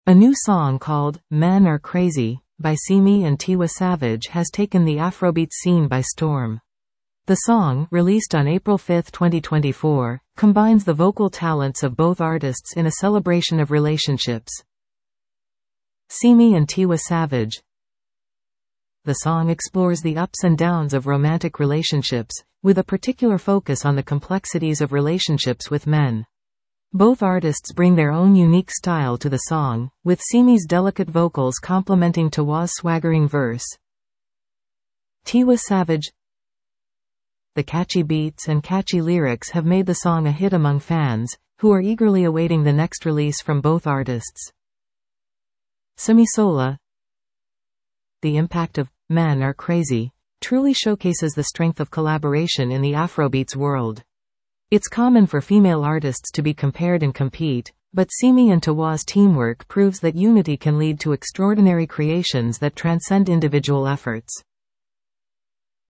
A new song called Men Are Crazy by Simi and Tiwa Savage has taken the Afrobeat scene by storm. The song, released on April 5, 2024, combines the vocal talents of both artists in a celebration of relationships. Simi and Tiwa Savage. The song explores the ups and downs of romantic relationships, with a particular focus on the complexities of relationships with men. Both artists bring their own unique style to the song, with Simi's delicate vocals complementing Tiwa's swaggering verse. Tiwa Savage. The catchy beats and catchy lyrics have made the song a hit among fans, who are eagerly awaiting the next release from both artists. Simisola. The impact of Men Are Crazy truly showcases the strength of collaboration in the Afrobeats world. It's common for female artists to be compared and compete, but Simi and Tiwa's teamwork proves that unity can lead to extraordinary creations that transcend individual efforts.